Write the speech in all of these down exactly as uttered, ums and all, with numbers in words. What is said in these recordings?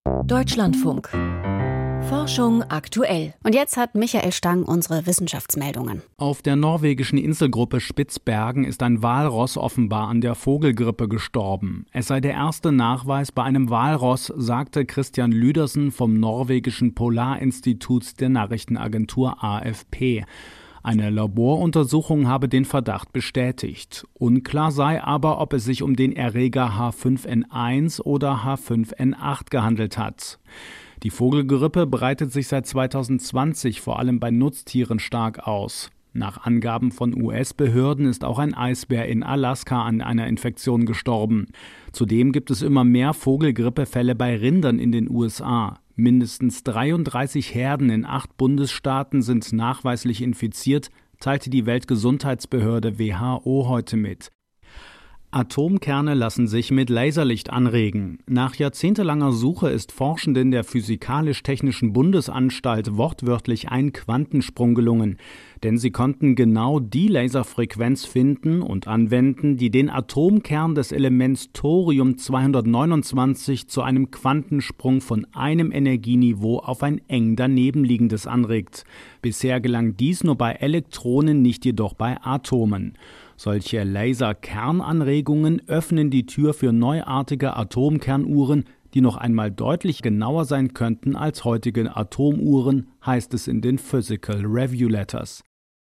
Deutschlandfunk. Forschung aktuell. Und jetzt hat Michael Stang unsere Wissenschaftsmeldungen. Auf der norwegischen Inselgruppe Spitzbergen ist ein Walross offenbar an der Vogelgrippe gestorben. Es sei der erste Nachweis bei einem Walross, sagte Christian Lüdersen vom norwegischen Polarinstitut der Nachrichtenagentur A F P. Eine Laboruntersuchung habe den Verdacht bestätigt. Unklar sei aber, ob es sich um den Erreger H fünf N eins oder H fünf N acht gehandelt hat. Die Vogelgrippe breitet sich seit zweitausendzwanzig vor allem bei Nutztieren stark aus. Nach Angaben von U S-Behörden ist auch ein Eisbär in Alaska an einer Infektion gestorben. Zudem gibt es immer mehr Vogelgrippefälle bei Rindern in den U S A. Mindestens dreiunddreißig Herden in acht Bundesstaaten sind nachweislich infiziert, teilte die Weltgesundheitsbehörde W H O heute mit. Atomkerne lassen sich mit Laserlicht anregen. Nach jahrzehntelanger Suche ist Forschenden der Physikalisch-Technischen Bundesanstalt wortwörtlich ein Quantensprung gelungen. Denn sie konnten genau die Laserfrequenz finden und anwenden, die den Atomkern des Elements Thorium zweihundertneunundzwanzig zu einem Quantensprung von einem Energieniveau auf ein eng danebenliegendes anregt. Bisher gelang dies nur bei Elektronen, nicht jedoch bei Atomen. Solche Laserkernanregungen öffnen die Tür für neuartige Atomkernuhren, die noch einmal deutlich genauer sein könnten als heutige Atomuhren, heißt es in den Physical Review Letters.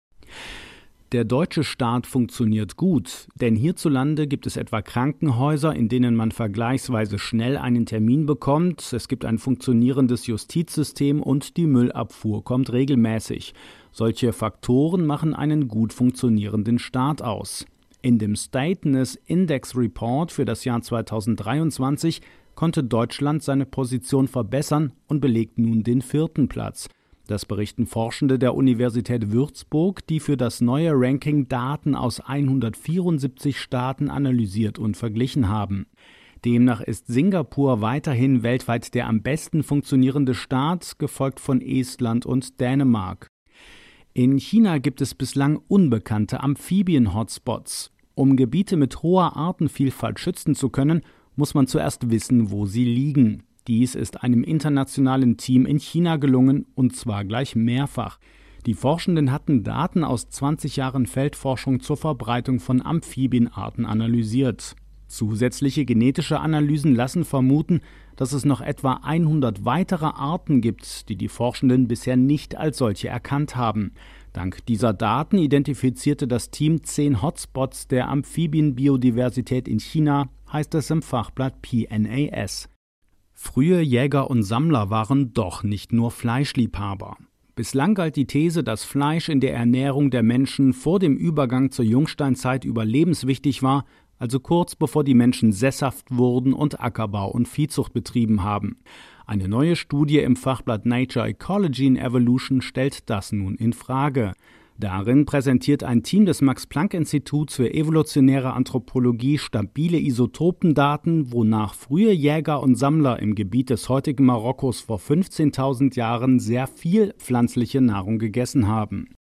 Der deutsche Staat funktioniert gut, denn hierzulande gibt es etwa Krankenhäuser, in denen man vergleichsweise schnell einen Termin bekommt, es gibt ein funktionierendes Justizsystem und die Müllabfuhr kommt regelmäßig. Solche Faktoren machen einen gut funktionierenden Staat aus. In dem Stateness Index Report für das Jahr zweitausenddreiundzwanzig konnte Deutschland seine Position verbessern und belegt nun den vierten Platz. Das berichten Forschende der Universität Würzburg, die für das neue Ranking Daten aus hundertvierundsiebzig Staaten analysiert und verglichen haben. Demnach ist Singapur weiterhin weltweit der am besten funktionierende Staat, gefolgt von Estland und Dänemark. In China gibt es bislang unbekannte Amphibien-Hotspots. Um Gebiete mit hoher Artenvielfalt schützen zu können, muss man zuerst wissen, wo sie liegen. Dies ist einem internationalen Team in China gelungen, und zwar gleich mehrfach. Die Forschenden hatten Daten aus zwanzig Jahren Feldforschung zur Verbreitung von Amphibienarten analysiert. Zusätzliche genetische Analysen lassen vermuten, dass es noch etwa hundert weitere Arten gibt, die die Forschenden bisher nicht als solche erkannt haben. Dank dieser Daten identifizierte das Team zehn Hotspots der Amphibienbiodiversität in China, heißt es im Fachblatt P N A S. Frühe Jäger und Sammler waren doch nicht nur Fleischliebhaber. Bislang galt die These, dass Fleisch in der Ernährung der Menschen vor dem Übergang zur Jungsteinzeit überlebenswichtig war, also kurz bevor die Menschen sesshaft wurden und Ackerbau und Viehzucht betrieben haben. Eine neue Studie im Fachblatt Nature Ecology and Evolution stellt das nun in Frage. Darin präsentiert ein Team des Max-Planck-Instituts für evolutionäre Anthropologie stabile Isotopendaten, wonach frühe Jäger und Sammler im Gebiet des heutigen Marokkos vor fünfzehntausend Jahren sehr viel pflanzliche Nahrung gegessen haben.